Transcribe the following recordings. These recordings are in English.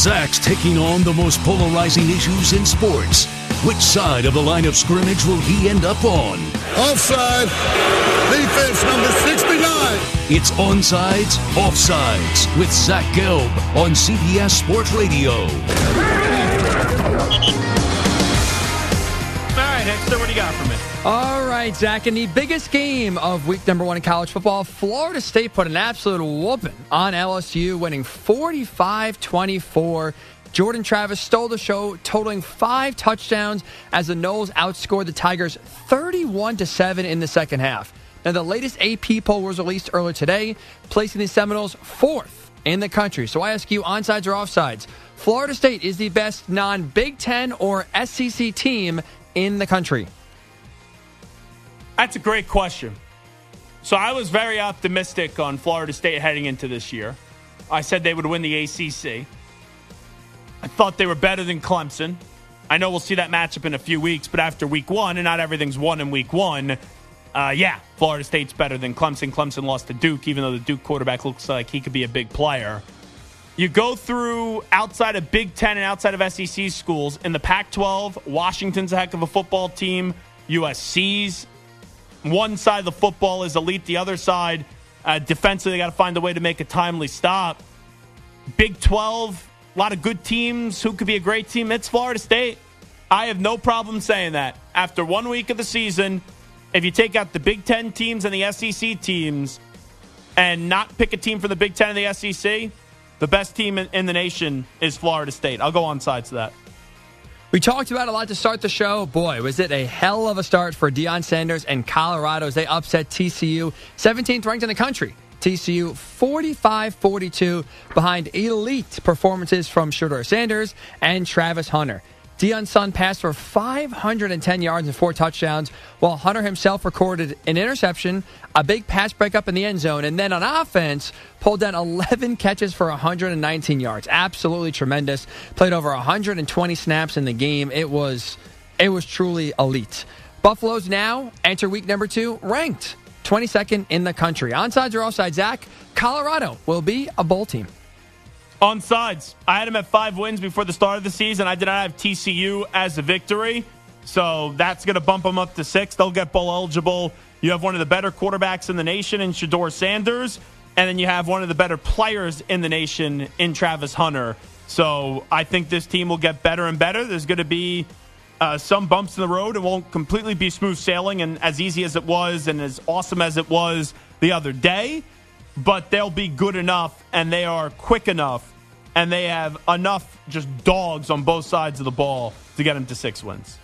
Zach's taking on the most polarizing issues in sports. Which side of the line of scrimmage will he end up on? Offside. Defense number 69. It's Onsides, Offsides with Zach Gelb on CBS Sports Radio. All right, Hexter, what do you got for me? All right, Zach, in the biggest game of week number 1 in college football, Florida State put an absolute whooping on LSU, winning 45-24. Jordan Travis stole the show, totaling 5 touchdowns as the Noles outscored the Tigers 31-7 in the second half. Now, the latest AP poll was released earlier today, placing the Seminoles 4th in the country. So I ask you, onsides or offsides, Florida State is the best non-Big Ten or SEC team in the country? That's a great question. So I was very optimistic on Florida State heading into this year. I said they would win the ACC. I thought they were better than Clemson. I know we'll see that matchup in a few weeks, but after week 1, and not everything's won in week 1, Florida State's better than Clemson. Clemson lost to Duke, even though the Duke quarterback looks like he could be a big player. You go through outside of Big Ten and outside of SEC schools. In the Pac-12, Washington's a heck of a football team. USC's. One side of the football is elite. The other side, defensively, they got to find a way to make a timely stop. Big 12, a lot of good teams. Who could be a great team? It's Florida State. I have no problem saying that. After 1 week of the season, if you take out the Big Ten teams and the SEC teams and not pick a team from the Big Ten and the SEC, the best team in the nation is Florida State. I'll go on sides to that. We talked about a lot to start the show. Boy, was it a hell of a start for Deion Sanders and Colorado as they upset TCU, 17th ranked in the country. TCU 45-42 behind elite performances from Shedeur Sanders and Travis Hunter. Deion's son passed for 510 yards and 4 touchdowns, while Hunter himself recorded an interception, a big pass breakup in the end zone, and then on offense, pulled down 11 catches for 119 yards. Absolutely tremendous. Played over 120 snaps in the game. It was truly elite. Buffalo's now enter week number 2 ranked 22nd in the country. Onsides or offsides, Zach? Colorado will be a bowl team. On sides, I had them at 5 wins before the start of the season. I did not have TCU as a victory, so that's going to bump them up to 6. They'll get bowl eligible. You have one of the better quarterbacks in the nation in Shedeur Sanders, and then you have one of the better players in the nation in Travis Hunter. So I think this team will get better and better. There's going to be some bumps in the road. It won't completely be smooth sailing and as easy as it was and as awesome as it was the other day, but they'll be good enough, and they are quick enough, and they have enough just dogs on both sides of the ball to get them to 6 wins.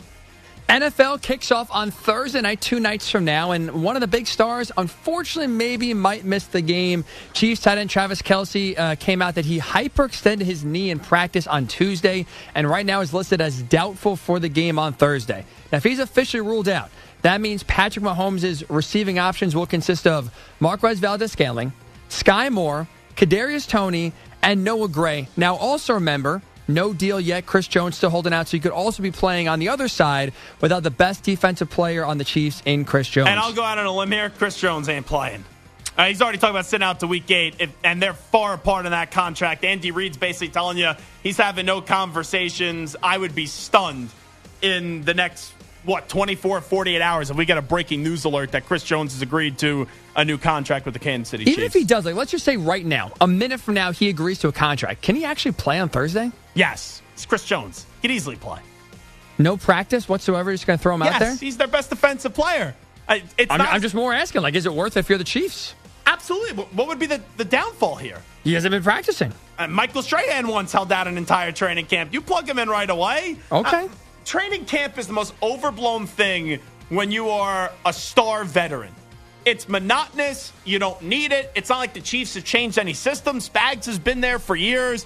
NFL kicks off on Thursday night, 2 nights from now, and one of the big stars, unfortunately, maybe might miss the game. Chiefs tight end Travis Kelce came out that he hyperextended his knee in practice on Tuesday, and right now is listed as doubtful for the game on Thursday. Now, if he's officially ruled out, that means Patrick Mahomes' receiving options will consist of Marquez Valdes-Scantling, Sky Moore, Kadarius Toney, and Noah Gray. Now, also remember, no deal yet. Chris Jones still holding out, so he could also be playing on the other side without the best defensive player on the Chiefs in Chris Jones. And I'll go out on a limb here. Chris Jones ain't playing. He's already talking about sitting out to week 8, and they're far apart in that contract. Andy Reid's basically telling you he's having no conversations. I would be stunned in the next 24, 48 hours if we get a breaking news alert that Chris Jones has agreed to a new contract with the Kansas City Chiefs. Even if he does, let's just say right now, a minute from now, he agrees to a contract. Can he actually play on Thursday? Yes. It's Chris Jones. He'd easily play. No practice whatsoever? Just going to throw him out there? Yes, he's their best defensive player. I'm just more asking, is it worth it if you're the Chiefs? Absolutely. What would be the downfall here? He hasn't been practicing. Michael Strahan once held out an entire training camp. You plug him in right away. Okay. Training camp is the most overblown thing when you are a star veteran. It's monotonous. You don't need it. It's not like the Chiefs have changed any system. Spags has been there for years.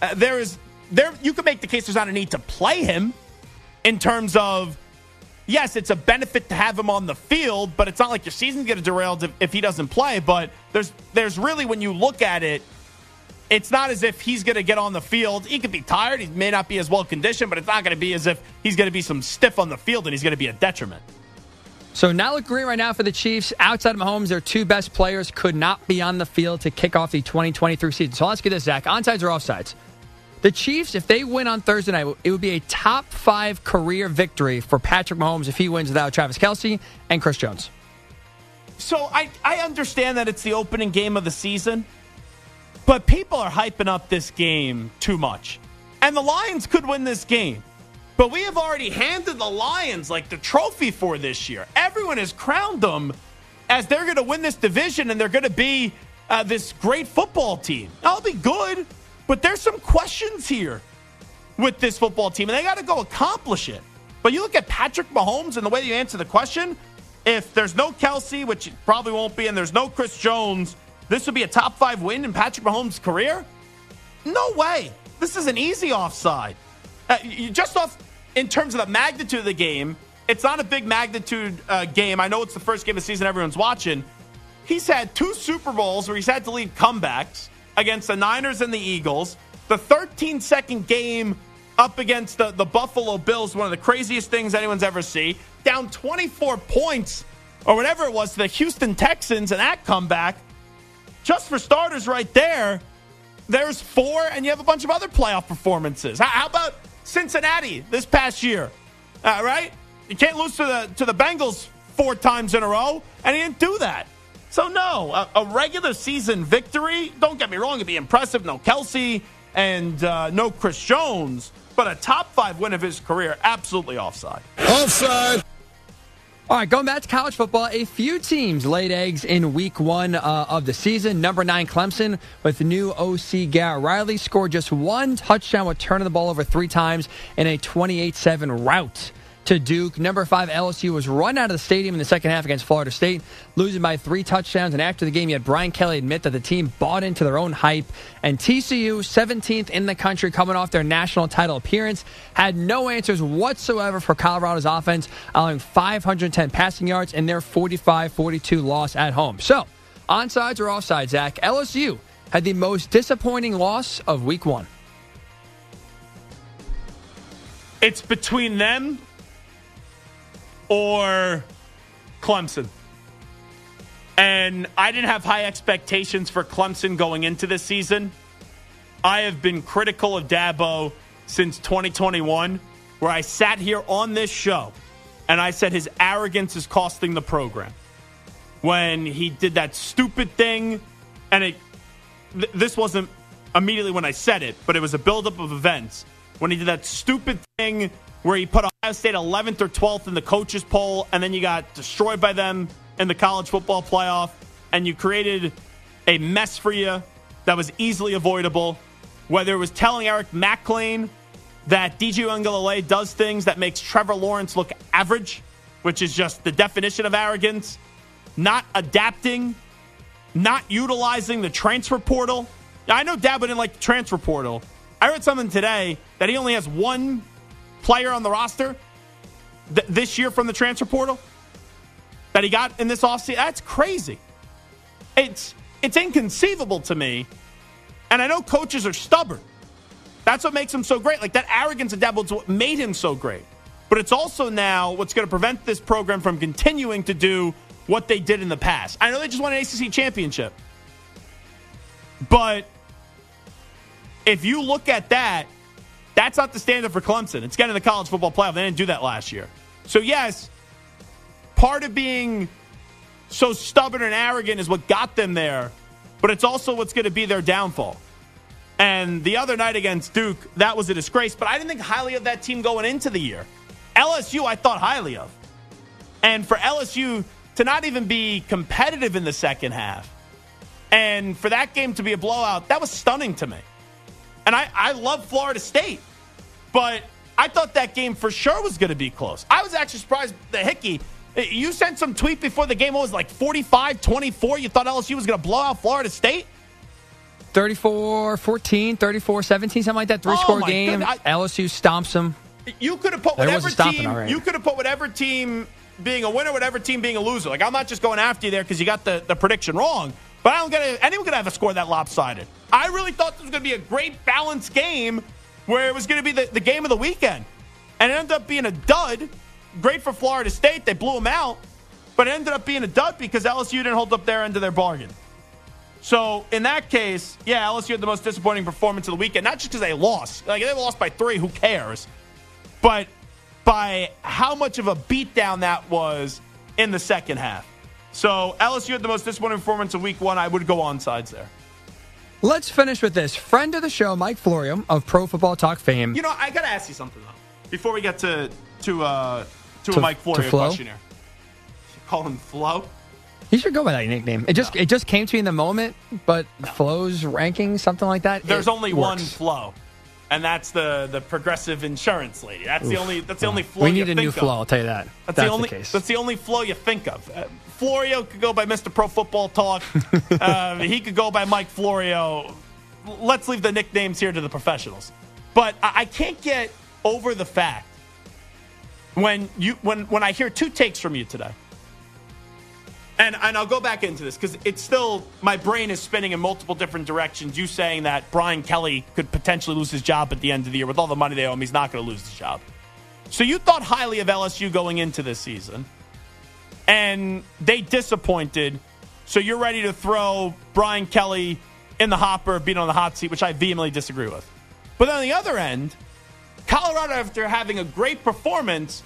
You could make the case there's not a need to play him in terms of, yes, it's a benefit to have him on the field, but it's not like your season's going to derail if he doesn't play. But there's really, when you look at it, it's not as if he's going to get on the field. He could be tired. He may not be as well conditioned, but it's not going to be as if he's going to be some stiff on the field and he's going to be a detriment. So not look great right now for the Chiefs. Outside of Mahomes, their 2 best players could not be on the field to kick off the 2023 season. So I'll ask you this, Zach. Onsides or offsides? The Chiefs, if they win on Thursday night, it would be a top 5 career victory for Patrick Mahomes if he wins without Travis Kelce and Chris Jones. So I understand that it's the opening game of the season, but people are hyping up this game too much. And the Lions could win this game. But we have already handed the Lions like the trophy for this year. Everyone has crowned them as they're going to win this division and they're going to be this great football team. I'll be good, but there's some questions here with this football team, and they got to go accomplish it. But you look at Patrick Mahomes and the way you answer the question, if there's no Kelce, which it probably won't be, and there's no Chris Jones, this would be a top 5 win in Patrick Mahomes' career? No way. This is an easy offside. Just off in terms of the magnitude of the game, it's not a big magnitude game. I know it's the first game of the season everyone's watching. He's had 2 Super Bowls where he's had to lead comebacks against the Niners and the Eagles. The 13-second game up against the Buffalo Bills, one of the craziest things anyone's ever seen. Down 24 points or whatever it was to the Houston Texans in that comeback. Just for starters right there, there's 4, and you have a bunch of other playoff performances. How about Cincinnati this past year? Right? You can't lose to the Bengals 4 times in a row, and he didn't do that. So, no, a regular season victory, don't get me wrong, it'd be impressive. No Kelce and no Chris Jones, but a top 5 win of his career, absolutely offside. Offside. All right, going back to college football, a few teams laid eggs in week 1 of the season. Number 9, Clemson, with new OC Garrett Riley, scored just 1 touchdown with turning the ball over 3 times in a 28-7 rout to Duke. Number 5, LSU, was run out of the stadium in the second half against Florida State, losing by 3 touchdowns. And after the game, you had Brian Kelly admit that the team bought into their own hype. And TCU, 17th in the country, coming off their national title appearance, had no answers whatsoever for Colorado's offense, allowing 510 passing yards in their 45-42 loss at home. So, onside or offside, Zach, LSU had the most disappointing loss of week 1. It's between them or Clemson. And I didn't have high expectations for Clemson going into this season. I have been critical of Dabo since 2021, where I sat here on this show and I said his arrogance is costing the program. When he did that stupid thing, and this wasn't immediately when I said it, but it was a buildup of events. When he did that stupid thing where he put Ohio State 11th or 12th in the coaches poll, and then you got destroyed by them in the college football playoff, and you created a mess for you that was easily avoidable. Whether it was telling Eric McLean that DJ Uiagalelei does things that makes Trevor Lawrence look average, which is just the definition of arrogance, not adapting, not utilizing the transfer portal. Now, I know Dabo didn't like the transfer portal. I read something today that he only has 1 player on the roster this year from the transfer portal that he got in this offseason. That's crazy. It's inconceivable to me. And I know coaches are stubborn. That's what makes him so great. Like, that arrogance of Dabo is what made him so great. But it's also now what's going to prevent this program from continuing to do what they did in the past. I know they just won an ACC championship. But if you look at that, that's not the standard for Clemson. It's getting the college football playoff. They didn't do that last year. So, yes, part of being so stubborn and arrogant is what got them there, but it's also what's going to be their downfall. And the other night against Duke, that was a disgrace, but I didn't think highly of that team going into the year. LSU, I thought highly of. And for LSU to not even be competitive in the second half, and for that game to be a blowout, that was stunning to me. And I love Florida State, but I thought that game for sure was going to be close. I was actually surprised that Hickey, you sent some tweet before the game. It was like 45-24. You thought LSU was going to blow out Florida State? 34-14, 34-17, something like that. 3-score game. LSU stomps them. You could have put whatever team. Right. You could have put whatever team being a winner, whatever team being a loser. Like, I'm not just going after you there because you got the prediction wrong. But I don't get anyone going to have a score that lopsided. I really thought this was going to be a great balanced game where it was going to be the game of the weekend. And it ended up being a dud. Great for Florida State. They blew them out. But it ended up being a dud because LSU didn't hold up their end of their bargain. So in that case, yeah, LSU had the most disappointing performance of the weekend. Not just because they lost. Like, they lost by 3, who cares? But by how much of a beatdown that was in the second half. So LSU had the most disappointing performance of week 1. I would go on sides there. Let's finish with this. Friend of the show, Mike Florio of Pro Football Talk fame. You know, I got to ask you something, though, before we get to a Mike Florio question here. You call him Flo? He should go by that nickname. It just came to me in the moment, but Flo's ranking, something like that. There's only one Flo, and that's the Progressive Insurance lady. That's the only Flo you think of. We need a new Flo, I'll tell you that. That's the case. That's the only Flo you think of. Florio could go by Mr. Pro Football Talk. He could go by Mike Florio. Let's leave the nicknames here to the professionals. But I can't get over the fact when I hear 2 takes from you today. And I'll go back into this because it's still, my brain is spinning in multiple different directions. You saying that Brian Kelly could potentially lose his job at the end of the year. With all the money they owe him, he's not going to lose his job. So you thought highly of LSU going into this season, and they disappointed. So you're ready to throw Brian Kelly in the hopper, being on the hot seat, which I vehemently disagree with. But on the other end, Colorado, after having a great performance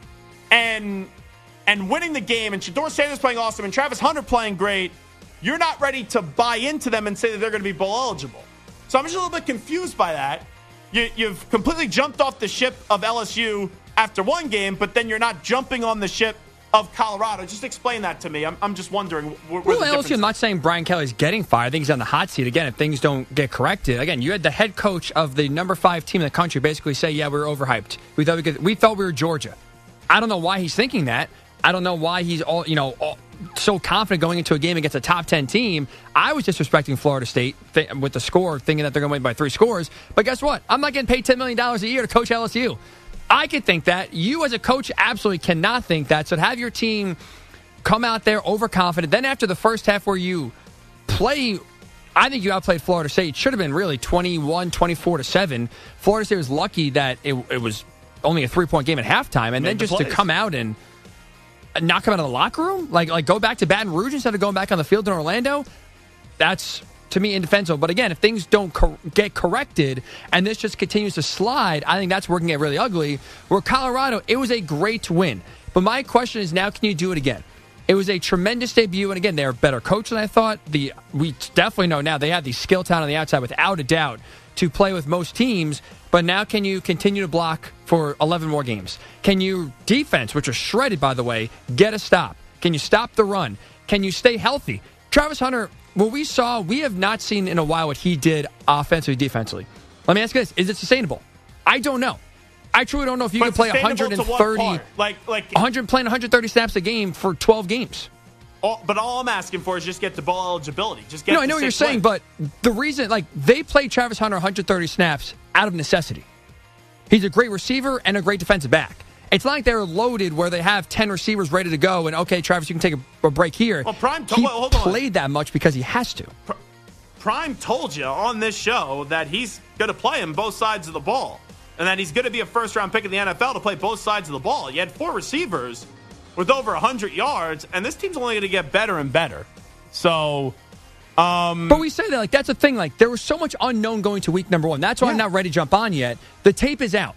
and winning the game, and Shedeur Sanders playing awesome, and Travis Hunter playing great, you're not ready to buy into them and say that they're going to be bowl eligible. So I'm just a little bit confused by that. You've completely jumped off the ship of LSU after one game, but then you're not jumping on the ship of Colorado. Just explain that to me. I'm just wondering where the difference is. I'm not saying Brian Kelly's getting fired. I think he's on the hot seat. Again, if things don't get corrected. Again, you had the head coach of the number 5 team in the country basically say, yeah, we were overhyped. We thought we were Georgia. I don't know why he's thinking that. I don't know why he's so confident going into a game against a top 10 team. I was disrespecting Florida State with the score, thinking that they're going to win by 3 scores. But guess what? I'm not getting paid $10 million a year to coach LSU. I could think that. You as a coach absolutely cannot think that. So to have your team come out there overconfident, then after the first half where you play, I think you outplayed Florida State. It should have been really 21-24-7. Florida State was lucky that it was only a 3-point game at halftime, and then just to come out and knock him out of the locker room? Like go back to Baton Rouge instead of going back on the field in Orlando? That's, to me, indefensible. But again, if things don't get corrected and this just continues to slide, I think that's where it can get really ugly. Where Colorado, it was a great win. But my question is now, can you do it again? It was a tremendous debut. And again, they're a better coach than I thought. We definitely know now they have the skill talent on the outside without a doubt to play with most teams. But now can you continue to block for 11 more games? Can you, defense, which was shredded, by the way, get a stop? Can you stop the run? Can you stay healthy? Travis Hunter, what we have not seen in a while what he did offensively, defensively. Let me ask you this. Is it sustainable? I don't know. I truly don't know if you can play 130, playing 130 snaps a game for 12 games. But all I'm asking for is just get the ball eligibility. Just get. No, I know what you're saying, but the reason, they played Travis Hunter 130 snaps out of necessity. He's a great receiver and a great defensive back. It's not like they're loaded where they have 10 receivers ready to go and, okay, Travis, you can take a break here. Well, Prime played that much because he has to. Prime told you on this show that he's going to play him both sides of the ball and that he's going to be a first-round pick in the NFL to play both sides of the ball. You had 4 receivers with over 100 yards, and this team's only going to get better and better. So, but we say that, that's the thing. There was so much unknown going to week number 1. That's why I'm not ready to jump on yet. The tape is out.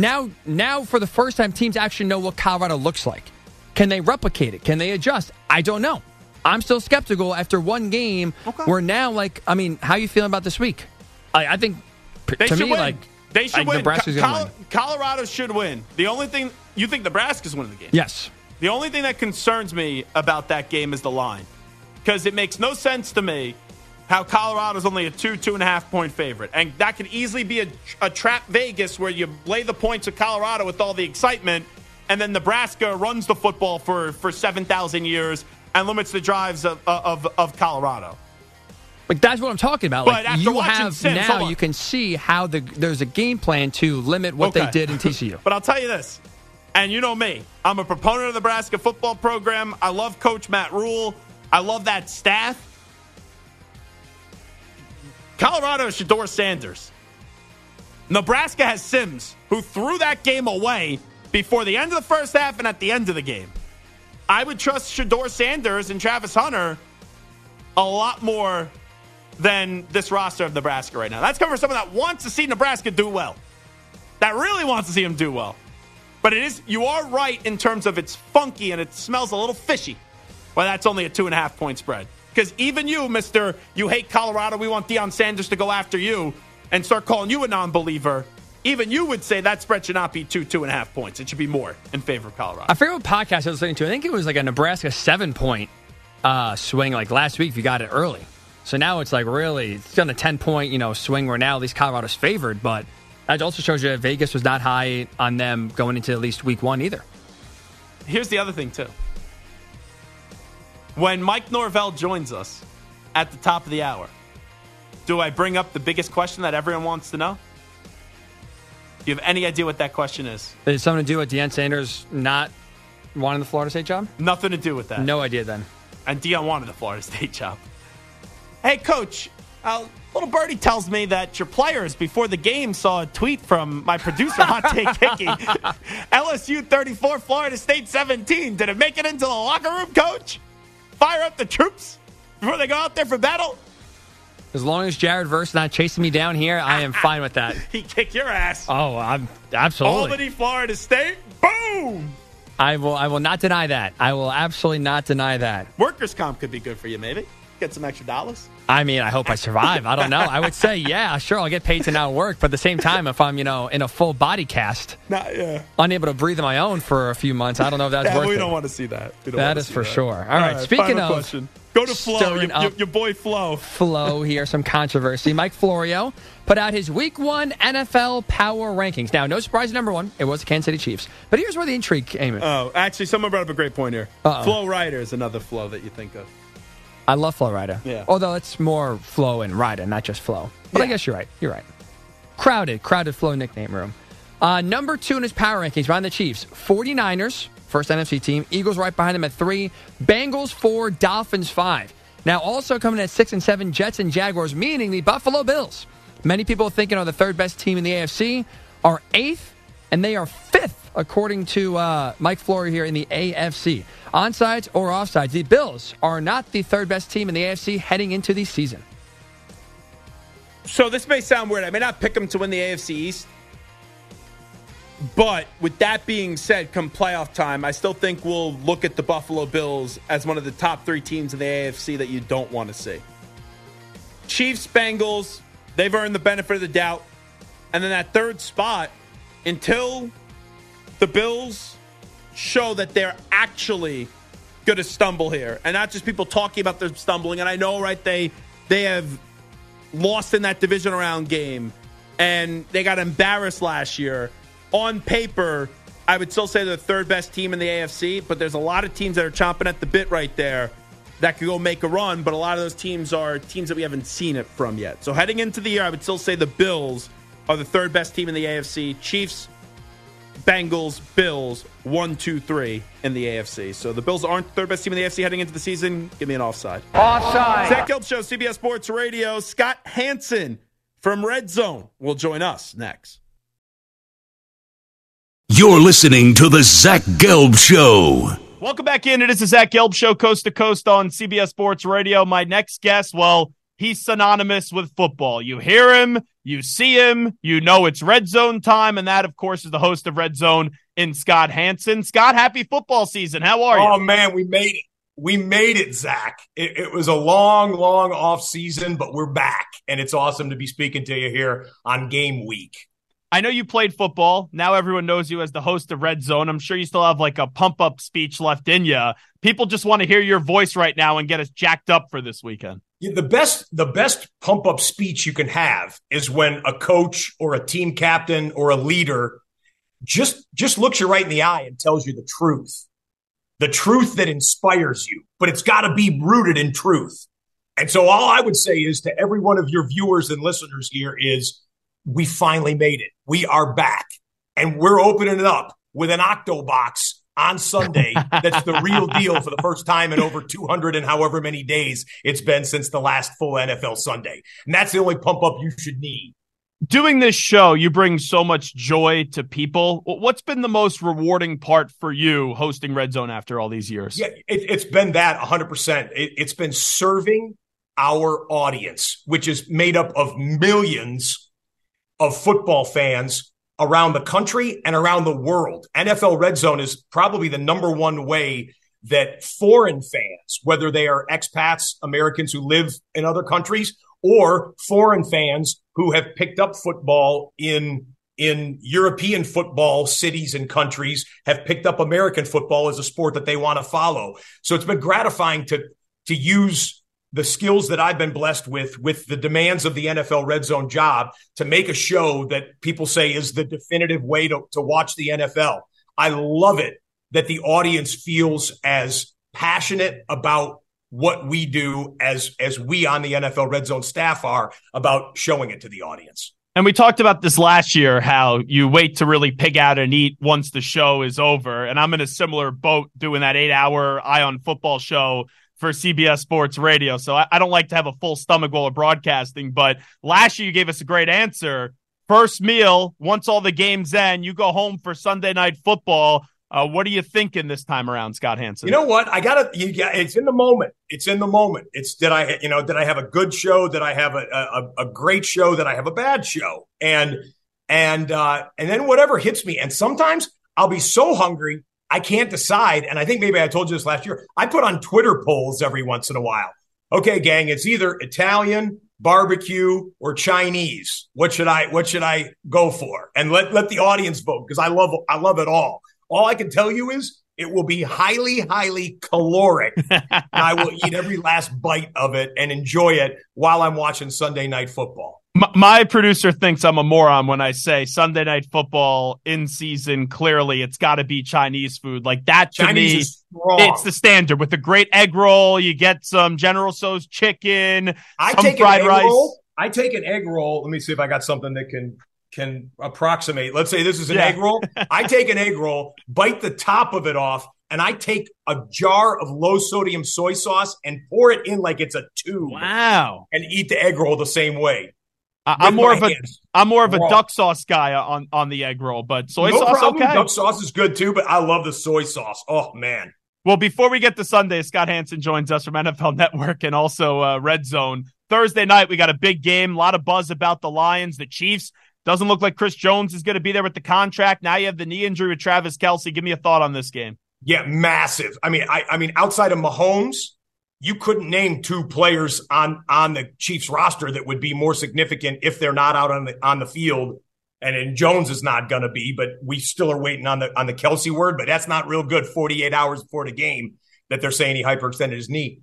Now, for the first time, teams actually know what Colorado looks like. Can they replicate it? Can they adjust? I don't know. I'm still skeptical after one game. Okay. Where now, how are you feeling about this week? I think, they to should me, win. They should win. Nebraska's going to win. Colorado should win. The only thing, you think Nebraska's winning the game? Yes. The only thing that concerns me about that game is the line. Because it makes no sense to me how Colorado's only a 2.5 point favorite. And that could easily be a trap Vegas where you lay the points of Colorado with all the excitement, and then Nebraska runs the football for 7,000 years and limits the drives of Colorado. That's what I'm talking about. But after you watching have Sims, now, you can see how there's a game plan to limit what they did in TCU. But I'll tell you this, and you know me, I'm a proponent of the Nebraska football program. I love Coach Matt Rule. I love that staff. Colorado has Shedeur Sanders. Nebraska has Sims, who threw that game away before the end of the first half and at the end of the game. I would trust Shedeur Sanders and Travis Hunter a lot more than this roster of Nebraska right now. That's coming from someone that wants to see Nebraska do well. That really wants to see them do well. But you are right in terms of it's funky and it smells a little fishy. Well, that's only a 2.5-point spread. Because even you, Mr. You hate Colorado, we want Deion Sanders to go after you and start calling you a non-believer. Even you would say that spread should not be 2.5 points. It should be more in favor of Colorado. I forget what podcast I was listening to. I think it was like a Nebraska 7-point swing like last week if you got it early. So now it's like really, it's on a 10-point swing where now at least Colorado's favored. But that also shows you that Vegas was not high on them going into at least week 1 either. Here's the other thing, too. When Mike Norvell joins us at the top of the hour, do I bring up the biggest question that everyone wants to know? Do you have any idea what that question is? Is it something to do with Deion Sanders not wanting the Florida State job? Nothing to do with that. No idea then. And Deion wanted the Florida State job. Hey, Coach, little birdie tells me that your players before the game saw a tweet from my producer, Hot Take Hickey. LSU 34, Florida State 17. Did it make it into the locker room, Coach? Fire up the troops before they go out there for battle? As long as Jared Verse not chasing me down here, I am fine with that. He kicked your ass. Oh, I'm absolutely. Albany, Florida State, boom! I will not deny that. I will absolutely not deny that. Workers' comp could be good for you, maybe. Get some extra dollars. I mean, I hope I survive. I don't know. I would say, yeah, sure, I'll get paid to not work. But at the same time, if I'm, in a full body cast, unable to breathe on my own for a few months, I don't know if that's worth it. We don't want to see that. That is for sure. All right, speaking of question. Go to Flo, your boy Flo. Flo here, some controversy. Mike Florio put out his Week 1 NFL Power Rankings. Now, no surprise, number 1, it was the Kansas City Chiefs. But here's where the intrigue came in. Oh, actually, someone brought up a great point here. Flo Rida is another Flo that you think of. I love Flo Rida. Yeah. Although it's more Flo and Rida, not just Flo. But yeah. I guess you're right. You're right. Crowded Flo nickname room. Number 2 in his power rankings behind the Chiefs. 49ers, first NFC team. Eagles right behind them at 3. Bengals 4. Dolphins 5. Now also coming at 6 and 7, Jets and Jaguars, meaning the Buffalo Bills. Many people thinking are the third best team in the AFC are 8th, and they are 5th, according to Mike Florio here in the AFC. Onsides or offsides, the Bills are not the third best team in the AFC heading into the season. So this may sound weird. I may not pick them to win the AFC East. But with that being said, come playoff time, I still think we'll look at the Buffalo Bills as one of the top 3 teams in the AFC that you don't want to see. Chiefs, Bengals, they've earned the benefit of the doubt. And then that third spot, until the Bills show that they're actually going to stumble here, and not just people talking about them stumbling. And I know, right, they have lost in that division round game, and they got embarrassed last year. On paper, I would still say they're the third best team in the AFC, but there's a lot of teams that are chomping at the bit right there that could go make a run, but a lot of those teams are teams that we haven't seen it from yet. So heading into the year, I would still say the Bills are the third best team in the AFC. Chiefs, Bengals, Bills, 1, 2, 3 in the AFC. So the Bills aren't the third best team in the AFC heading into the season. Give me an offside. Offside. Zach Gelb Show, CBS Sports Radio. Scott Hanson from Red Zone will join us next. You're listening to the Zach Gelb Show. Welcome back in. It is the Zach Gelb Show, coast to coast on CBS Sports Radio. My next guest, well, he's synonymous with football. You hear him, you see him, you know it's Red Zone time, and that, of course, is the host of Red Zone in Scott Hanson. Scott, happy football season. How are you? Oh, man, we made it. We made it, Zach. It was a long, long off season, but we're back, and it's awesome to be speaking to you here on game week. I know you played football. Now everyone knows you as the host of Red Zone. I'm sure you still have like a pump-up speech left in you. People just want to hear your voice right now and get us jacked up for this weekend. Yeah, the best pump-up speech you can have is when a coach or a team captain or a leader just looks you right in the eye and tells you the truth that inspires you. But it's got to be rooted in truth. And so all I would say is to every one of your viewers and listeners here is, we finally made it. We are back. And we're opening it up with an Octobox on Sunday that's the real deal for the first time in over 200 and however many days it's been since the last full NFL Sunday. And that's the only pump up you should need. Doing this show, you bring so much joy to people. What's been the most rewarding part for you hosting Red Zone after all these years? Yeah, it's been that 100%. It's been serving our audience, which is made up of millions of football fans around the country and around the world. NFL Red Zone is probably the number one way that foreign fans, whether they are expats, Americans who live in other countries, or foreign fans who have picked up football in European football cities and countries, have picked up American football as a sport that they want to follow. So it's been gratifying to use the skills that I've been blessed with the demands of the NFL Red Zone job, to make a show that people say is the definitive way to watch the NFL. I love it that the audience feels as passionate about what we do as we on the NFL Red Zone staff are about showing it to the audience. And we talked about this last year, how you wait to really pig out and eat once the show is over. And I'm in a similar boat doing that 8-hour Eye on Football show for CBS Sports Radio. So I don't like to have a full stomach while we're broadcasting, but last year you gave us a great answer. First meal, once all the games end, you go home for Sunday Night Football. What are you thinking this time around, Scott Hanson? You know what? It's in the moment. It's in the moment. It's did I have a good show? Did I have a great show? Did I have a bad show? And then whatever hits me. And sometimes I'll be so hungry I can't decide. And I think maybe I told you this last year. I put on Twitter polls every once in a while. Okay, gang, it's either Italian, barbecue, or Chinese. What should I go for? And let the audience vote, because I love it all. All I can tell you is it will be highly, highly caloric. And I will eat every last bite of it and enjoy it while I'm watching Sunday Night Football. My producer thinks I'm a moron when I say Sunday Night Football in season. Clearly, it's got to be Chinese food. Like that, to Chinese me, it's the standard. With a great egg roll, you get some General Tso's chicken, some fried rice. I take an egg roll. Let me see if I got something that can approximate. Let's say this is an egg roll. I take an egg roll, bite the top of it off, and I take a jar of low sodium soy sauce and pour it in like it's a tube. Wow. And eat the egg roll the same way. I'm more of a duck sauce guy on the egg roll, but soy sauce, problem. okay. Duck sauce is good too, but I love the soy sauce. Oh man. Well, before we get to Sunday, Scott Hanson joins us from NFL Network and also Red Zone. Thursday night, we got a big game. A lot of buzz about the Lions, the Chiefs. Doesn't look like Chris Jones is going to be there with the contract. Now you have the knee injury with Travis Kelce. Give me a thought on this game. Yeah, massive. I mean, outside of Mahomes, you couldn't name two players on the Chiefs roster that would be more significant if they're not out on the field. And Jones is not going to be, but we still are waiting on the Kelce word. But that's not real good. 48 hours before the game that they're saying he hyperextended his knee.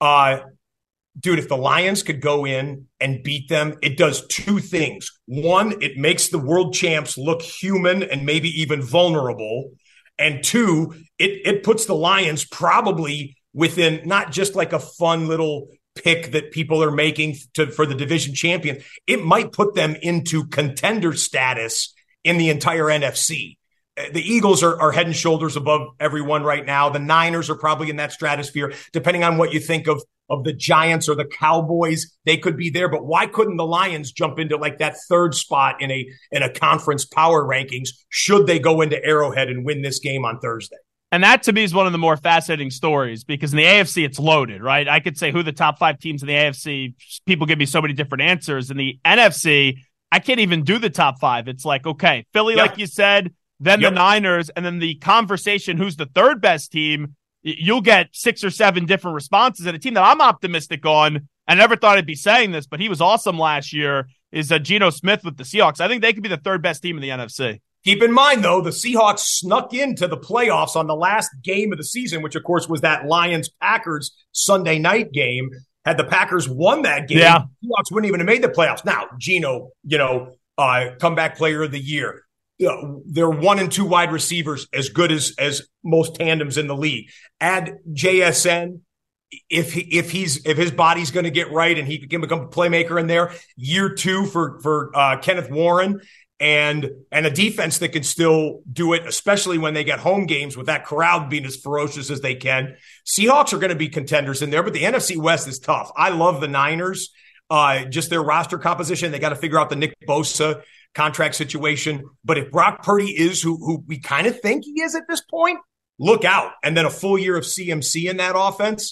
Dude, if the Lions could go in and beat them, it does two things. One, it makes the world champs look human and maybe even vulnerable. And two, it puts the Lions probably within not just like a fun little pick that people are making for the division champion. It might put them into contender status in the entire NFC. The Eagles are head and shoulders above everyone right now. The Niners are probably in that stratosphere. Depending on what you think of the Giants or the Cowboys, they could be there. But why couldn't the Lions jump into like that third spot in a conference power rankings should they go into Arrowhead and win this game on Thursday? And that, to me, is one of the more fascinating stories because in the AFC, it's loaded, right? I could say who the top 5 teams in the AFC, people give me so many different answers. In the NFC, I can't even do the top 5. It's like, okay, Philly, like you said, then the Niners, and then the conversation, who's the third best team, you'll get 6 or 7 different responses. And a team that I'm optimistic on, I never thought I'd be saying this, but he was awesome last year, is Geno Smith with the Seahawks. I think they could be the third best team in the NFC. Keep in mind, though, the Seahawks snuck into the playoffs on the last game of the season, which, of course, was that Lions-Packers Sunday night game. Had the Packers won that game, the Seahawks wouldn't even have made the playoffs. Now, Geno, comeback player of the year. They're 1 and 2 wide receivers, as good as most tandems in the league. Add JSN, if his body's going to get right and he can become a playmaker in there. Year 2 for Kenneth Warren. And a defense that can still do it, especially when they get home games with that crowd being as ferocious as they can. Seahawks are going to be contenders in there, but the NFC West is tough. I love the Niners, just their roster composition. They got to figure out the Nick Bosa contract situation. But if Brock Purdy is who we kind of think he is at this point, look out. And then a full year of CMC in that offense.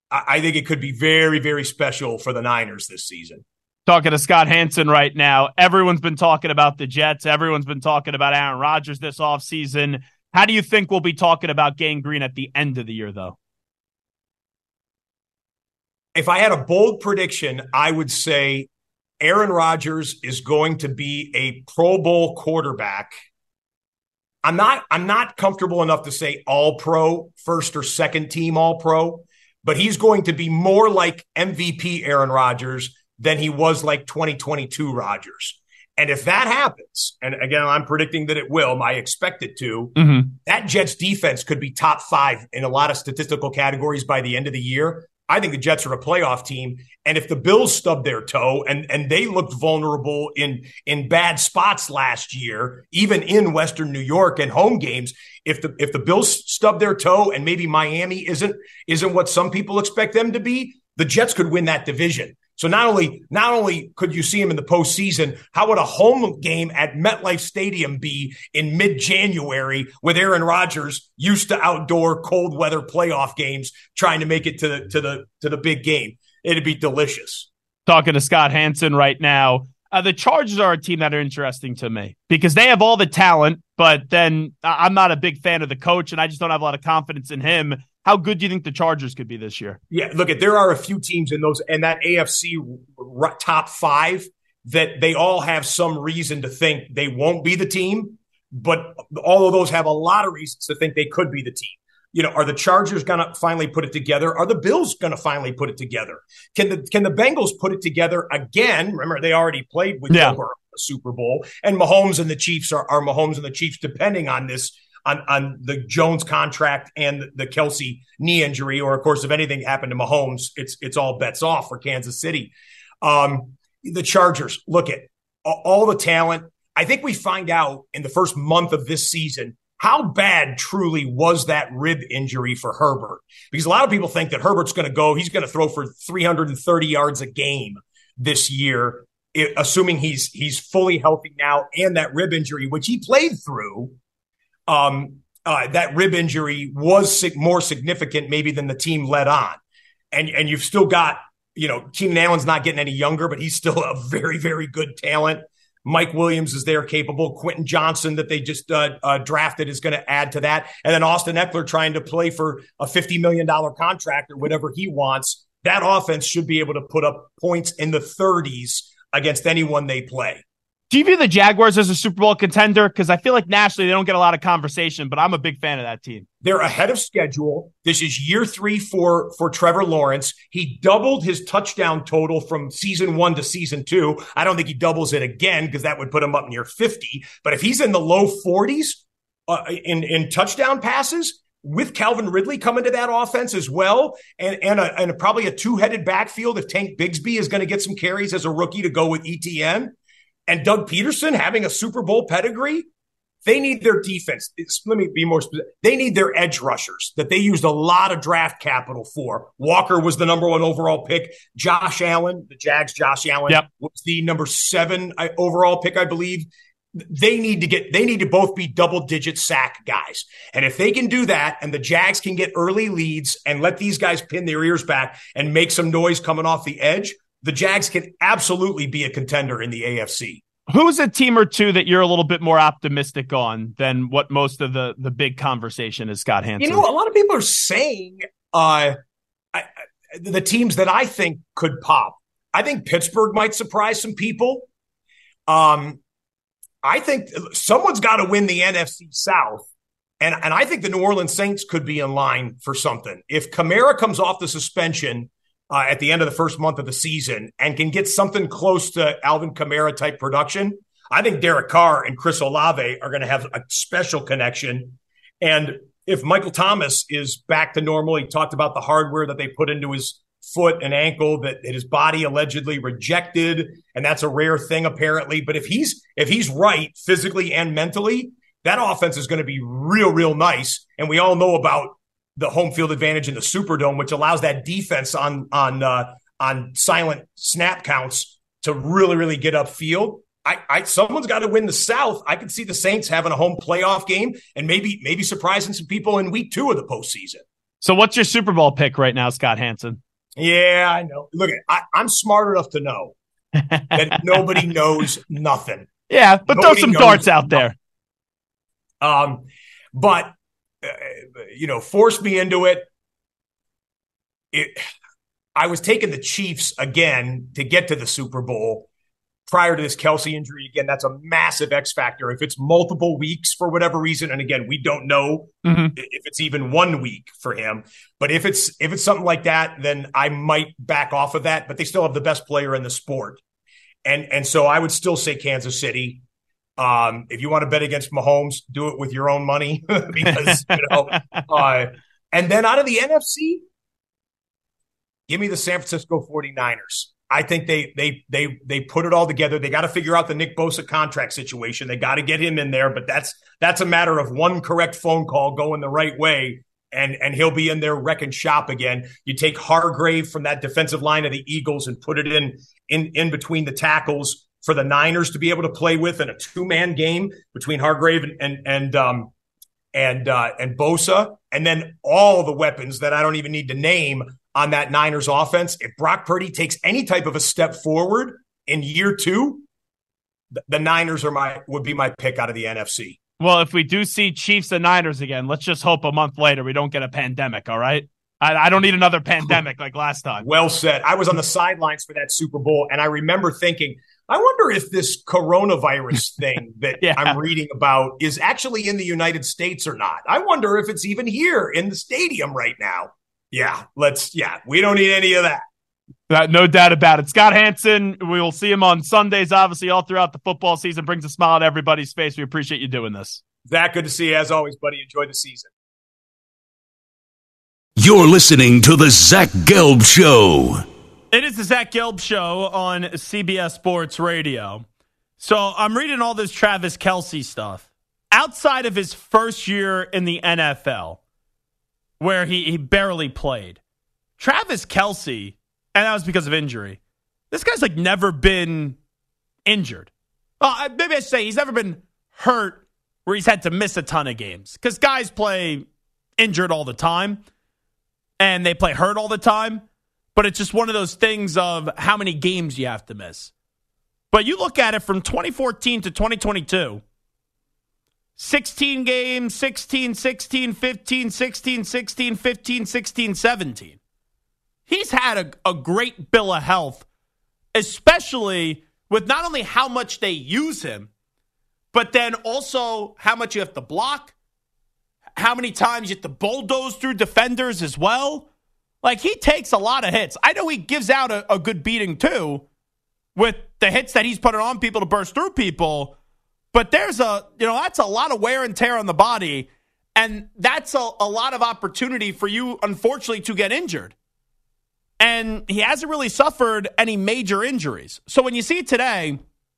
I think it could be very, very special for the Niners this season. Talking to Scott Hanson right now. Everyone's been talking about the Jets. Everyone's been talking about Aaron Rodgers this offseason. How do you think we'll be talking about Gang Green at the end of the year, though? If I had a bold prediction, I would say Aaron Rodgers is going to be a Pro Bowl quarterback. I'm not comfortable enough to say all-pro, first or second team all-pro, but he's going to be more like MVP Aaron Rodgers than he was like 2022 Rodgers. And if that happens, and again, I'm predicting that it will, I expect it to, that Jets defense could be top 5 in a lot of statistical categories by the end of the year. I think the Jets are a playoff team. And if the Bills stubbed their toe and they looked vulnerable in bad spots last year, even in Western New York and home games, if the Bills stub their toe and maybe Miami isn't what some people expect them to be, the Jets could win that division. So not only could you see him in the postseason, how would a home game at MetLife Stadium be in mid-January with Aaron Rodgers used to outdoor cold weather playoff games trying to make it to the big game? It'd be delicious. Talking to Scott Hanson right now. The Chargers are a team that are interesting to me because they have all the talent, but then I'm not a big fan of the coach, and I just don't have a lot of confidence in him. How good do you think the Chargers could be this year? Yeah, look, there are a few teams in that AFC top 5 that they all have some reason to think they won't be the team, but all of those have a lot of reasons to think they could be the team. You know, are the Chargers going to finally put it together? Are the Bills going to finally put it together? Can the Bengals put it together again? Remember, they already played with Joe Burrow in the Super Bowl, and Mahomes and the Chiefs are Mahomes and the Chiefs, depending on this. On the Jones contract and the Kelsey knee injury, or of course, if anything happened to Mahomes, it's all bets off for Kansas City. The Chargers, look at all the talent. I think we find out in the first month of this season how bad truly was that rib injury for Herbert, because a lot of people think that Herbert's going to go, he's going to throw for 330 yards a game this year, assuming he's fully healthy now, and that rib injury, which he played through. That rib injury was more significant maybe than the team let on. And you've still got, Keenan Allen's not getting any younger, but he's still a very, very good talent. Mike Williams is there capable. Quentin Johnson that they just drafted is going to add to that. And then Austin Eckler trying to play for a $50 million contract or whatever he wants. That offense should be able to put up points in the 30s against anyone they play. Do you view the Jaguars as a Super Bowl contender? Because I feel like nationally they don't get a lot of conversation, but I'm a big fan of that team. They're ahead of schedule. This is year 3 for Trevor Lawrence. He doubled his touchdown total from season 1 to season 2. I don't think he doubles it again because that would put him up near 50. But if he's in the low 40s in touchdown passes, with Calvin Ridley coming to that offense as well, and probably a two-headed backfield if Tank Bigsby is going to get some carries as a rookie to go with ETN, and Doug Peterson having a Super Bowl pedigree, they need their defense. Let me be more specific. They need their edge rushers that they used a lot of draft capital for. Walker was the number 1 overall pick. Josh Allen, the Jags' Josh Allen, was the number 7 overall pick, I believe. They need to both be double-digit sack guys. And if they can do that and the Jags can get early leads and let these guys pin their ears back and make some noise coming off the edge, the Jags can absolutely be a contender in the AFC. Who's a team or two that you're a little bit more optimistic on than what most of the big conversation is, Scott Hanson? A lot of people are saying the teams that I think could pop. I think Pittsburgh might surprise some people. I think someone's got to win the NFC South. And I think the New Orleans Saints could be in line for something. If Kamara comes off the suspension at the end of the first month of the season and can get something close to Alvin Kamara type production, I think Derek Carr and Chris Olave are going to have a special connection. And if Michael Thomas is back to normal, he talked about the hardware that they put into his foot and ankle that his body allegedly rejected, and that's a rare thing apparently. But if he's right physically and mentally, that offense is going to be real, real nice. And we all know about the home field advantage in the Superdome, which allows that defense on silent snap counts to really, really get upfield. Someone's got to win the South. I could see the Saints having a home playoff game and maybe surprising some people in week 2 of the postseason. So what's your Super Bowl pick right now, Scott Hanson? Yeah, I know. Look, I'm smart enough to know that nobody knows nothing. Yeah, but Nobody throw some knows darts out nothing. there. But force me into it. I was taking the Chiefs again to get to the Super Bowl prior to this Kelce injury. Again, that's a massive X factor. If it's multiple weeks for whatever reason, and again, we don't know if it's even 1 week for him. But if it's something like that, then I might back off of that. But they still have the best player in the sport, and so I would still say Kansas City. If you want to bet against Mahomes, do it with your own money because and then out of the NFC, give me the San Francisco 49ers. I think they put it all together. They got to figure out the Nick Bosa contract situation. They got to get him in there, but that's a matter of one correct phone call going the right way, and he'll be in there wrecking shop again. You take Hargrave from that defensive line of the Eagles and put it in between the tackles for the Niners to be able to play with in a 2-man game between Hargrave and Bosa, and then all the weapons that I don't even need to name on that Niners offense. If Brock Purdy takes any type of a step forward in year 2, the Niners would be my pick out of the NFC. Well, if we do see Chiefs and Niners again, let's just hope a month later we don't get a pandemic, all right? I don't need another pandemic like last time. Well said. I was on the sidelines for that Super Bowl, and I remember thinking, I wonder if this coronavirus thing that I'm reading about is actually in the United States or not. I wonder if it's even here in the stadium right now. We don't need any of that. No doubt about it. Scott Hanson, we will see him on Sundays, obviously, all throughout the football season. Brings a smile to everybody's face. We appreciate you doing this. Zach, good to see you as always, buddy. Enjoy the season. You're listening to the Zach Gelb Show. It is the Zach Gelb Show on CBS Sports Radio. So I'm reading all this Travis Kelce stuff. Outside of his first year in the NFL, where he barely played, Travis Kelce, and that was because of injury, this guy's like never been injured. Well, maybe I should say he's never been hurt where he's had to miss a ton of games. Because guys play injured all the time, and they play hurt all the time. But it's just one of those things of how many games you have to miss. But you look at it from 2014 to 2022. 16 games, 16, 16, 15, 16, 16, 15, 16, 17. He's had a great bill of health, especially with not only how much they use him, but then also how much you have to block, how many times you have to bulldoze through defenders as well. Like, he takes a lot of hits. I know he gives out a good beating, too, with the hits that he's putting on people to burst through people. But there's that's a lot of wear and tear on the body. And that's a lot of opportunity for you, unfortunately, to get injured. And he hasn't really suffered any major injuries. So when you see today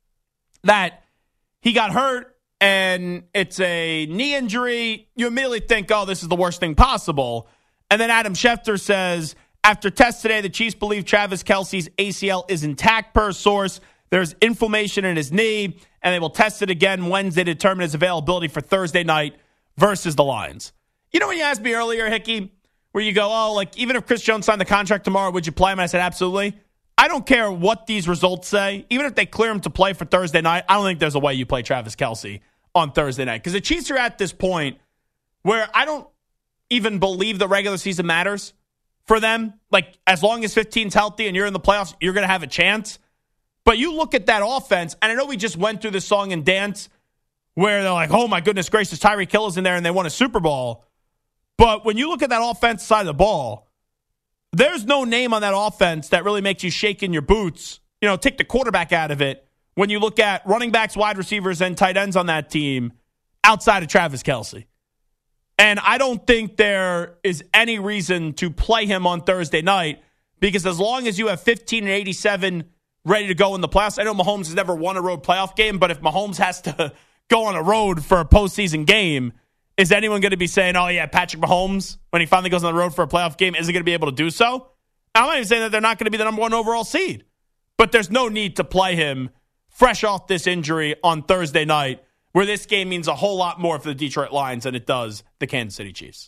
that he got hurt and it's a knee injury, you immediately think, oh, this is the worst thing possible. And then Adam Schefter says, after tests today, the Chiefs believe Travis Kelce's ACL is intact per source. There's inflammation in his knee, and they will test it again Wednesday to determine his availability for Thursday night versus the Lions. You know when you asked me earlier, Hickey, where you go, oh, like, even if Chris Jones signed the contract tomorrow, would you play him? And I said, absolutely. I don't care what these results say. Even if they clear him to play for Thursday night, I don't think there's a way you play Travis Kelce on Thursday night. Because the Chiefs are at this point where I don't even believe the regular season matters for them. Like, as long as 15's healthy and you're in the playoffs, you're going to have a chance. But you look at that offense, and I know we just went through this song and dance where they're like, oh my goodness gracious, Tyreek Hill is in there and they won a Super Bowl. But when you look at that offense side of the ball, there's no name on that offense that really makes you shake in your boots. You know, take the quarterback out of it. When you look at running backs, wide receivers, and tight ends on that team outside of Travis Kelce. And I don't think there is any reason to play him on Thursday night because as long as you have 15 and 87 ready to go in the playoffs, I know Mahomes has never won a road playoff game, but if Mahomes has to go on a road for a postseason game, is anyone going to be saying, oh, yeah, Patrick Mahomes, when he finally goes on the road for a playoff game, isn't going to be able to do so? I'm not even saying that they're not going to be the number one overall seed, but there's no need to play him fresh off this injury on Thursday night, where this game means a whole lot more for the Detroit Lions than it does the Kansas City Chiefs.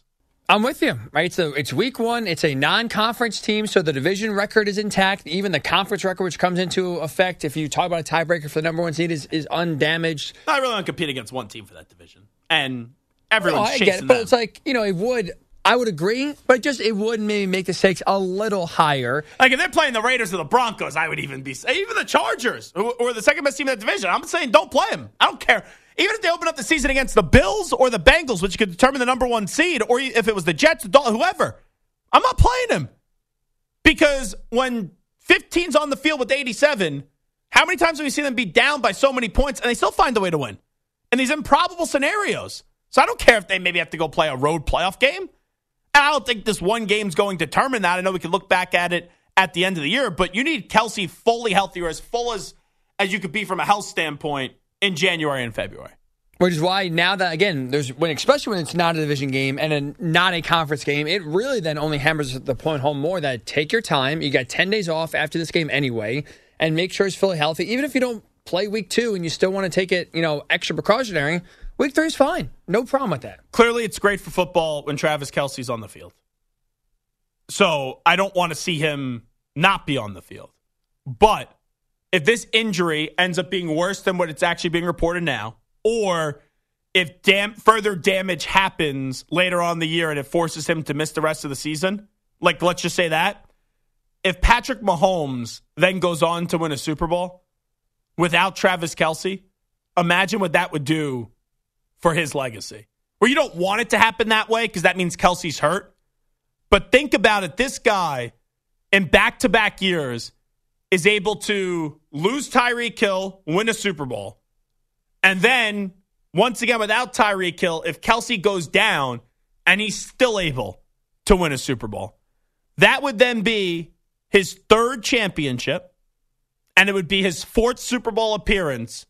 I'm with you, right? So it's week one. It's a non-conference team, so the division record is intact. Even the conference record, which comes into effect if you talk about a tiebreaker for the number one seed, is undamaged. I really want to compete against one team for that division, and everyone's chasing get it, them. but it's like, it would. I would agree, but it would maybe make the stakes a little higher. Like if they're playing the Raiders or the Broncos, I would even the Chargers or the second best team in that division. I'm saying don't play them. I don't care. Even if they open up the season against the Bills or the Bengals, which could determine the number one seed, or if it was the Jets, whoever, I'm not playing them. Because when 15's on the field with 87, how many times have we seen them be down by so many points and they still find a way to win? In these improbable scenarios. So I don't care if they maybe have to go play a road playoff game. And I don't think this one game's going to determine that. I know we can look back at it at the end of the year, but you need Kelce fully healthy or as full as you could be from a health standpoint in January and February. Which is why now that, again, especially when it's not a division game and not a conference game, it really then only hammers the point home more that take your time. You got 10 days off after this game anyway, and make sure it's fully healthy. Even if you don't play week 2 and you still want to take it, extra precautionary, week 3 is fine. No problem with that. Clearly, it's great for football when Travis Kelce's on the field. So I don't want to see him not be on the field. But if this injury ends up being worse than what it's actually being reported now, or if further damage happens later on in the year and it forces him to miss the rest of the season, like let's just say that, if Patrick Mahomes then goes on to win a Super Bowl without Travis Kelce, imagine what that would do for his legacy. Where you don't want it to happen that way because that means Kelce's hurt. But think about it. This guy in back-to-back years is able to lose Tyreek Hill, win a Super Bowl. And then, once again, without Tyreek Hill, if Kelce goes down and he's still able to win a Super Bowl, that would then be his 3rd championship, and it would be his 4th Super Bowl appearance.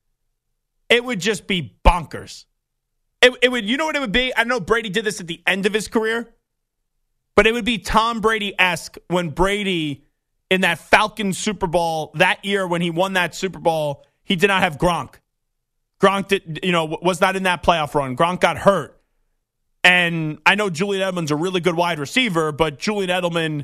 It would just be bonkers. It would, you know what it would be? I know Brady did this at the end of his career, but it would be Tom Brady-esque when Brady, in that Falcons Super Bowl that year when he won that Super Bowl, he did not have Gronk. Gronk was not in that playoff run. Gronk got hurt. And I know Julian Edelman's a really good wide receiver, but Julian Edelman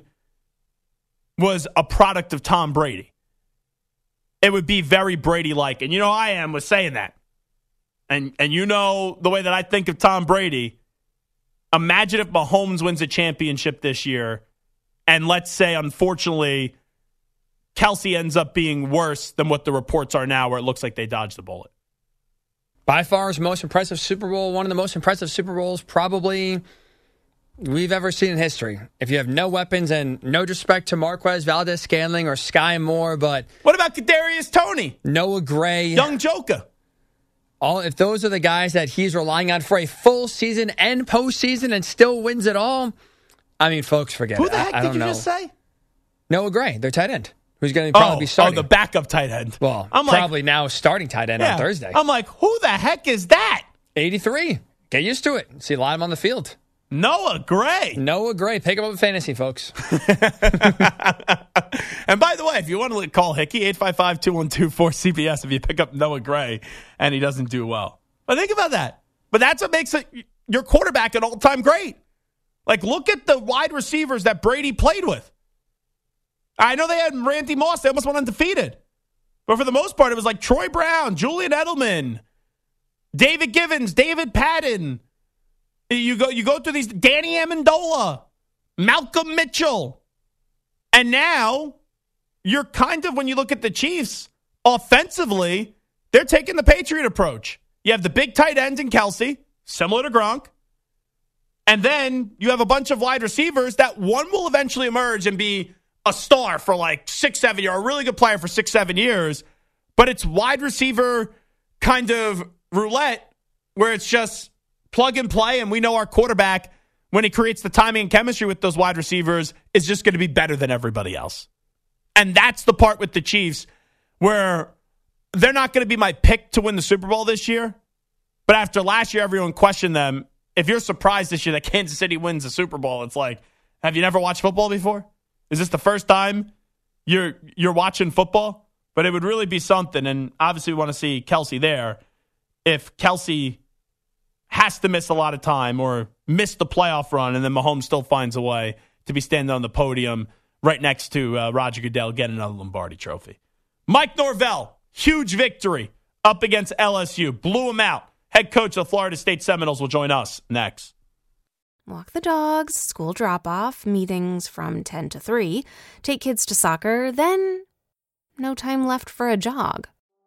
was a product of Tom Brady. It would be very Brady-like. And I am with saying that. And the way that I think of Tom Brady, imagine if Mahomes wins a championship this year, and let's say, unfortunately, Kelce ends up being worse than what the reports are now, where it looks like they dodged the bullet. By far his most impressive Super Bowl, one of the most impressive Super Bowls probably we've ever seen in history. If you have no weapons, and no disrespect to Marquez Valdes-Scantling or Sky Moore, but what about Kadarius Toney? Noah Gray. Young Joker. If those are the guys that he's relying on for a full season and postseason and still wins it all, I mean, folks, forget it. Who the heck did you just say? Noah Gray, their tight end, who's going to probably be starting. Oh, the backup tight end. Well, I'm probably now starting tight end on Thursday. I'm like, who the heck is that? 83. Get used to it. See a lot of them on the field. Noah Gray. Pick him up in fantasy, folks. And by the way, if you want to call Hickey, 855-212-4CBS if you pick up Noah Gray and he doesn't do well. But think about that. But that's what makes your quarterback an all-time great. Like, look at the wide receivers that Brady played with. I know they had Randy Moss. They almost went undefeated. But for the most part, it was like Troy Brown, Julian Edelman, David Givens, David Patton. You go through these, Danny Amendola, Malcolm Mitchell. And now you're kind of, when you look at the Chiefs, offensively, they're taking the Patriot approach. You have the big tight ends in Kelce, similar to Gronk. And then you have a bunch of wide receivers that one will eventually emerge and be a star for like 6-7 years, or a really good player for 6-7 years. But it's wide receiver kind of roulette where it's just plug and play. And we know our quarterback, when he creates the timing and chemistry with those wide receivers, is just going to be better than everybody else. And that's the part with the Chiefs where they're not going to be my pick to win the Super Bowl this year. But after last year, everyone questioned them. If you're surprised this year that Kansas City wins the Super Bowl, it's like, have you never watched football before? Is this the first time you're watching football? But it would really be something, and obviously we want to see Kelce there. If Kelce has to miss a lot of time or miss the playoff run, and then Mahomes still finds a way to be standing on the podium right next to Roger Goodell getting another Lombardi trophy. Mike Norvell, huge victory up against LSU. Blew him out. Head coach of the Florida State Seminoles will join us next. Walk the dogs, school drop-off, meetings from 10 to 3, take kids to soccer, then no time left for a jog.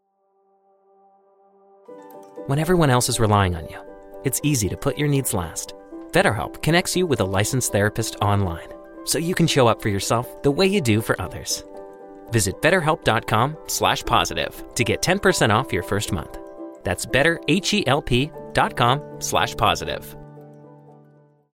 When everyone else is relying on you, it's easy to put your needs last. BetterHelp connects you with a licensed therapist online, so you can show up for yourself the way you do for others. Visit BetterHelp.com/positive to get 10% off your first month. That's BetterHelp.com/positive.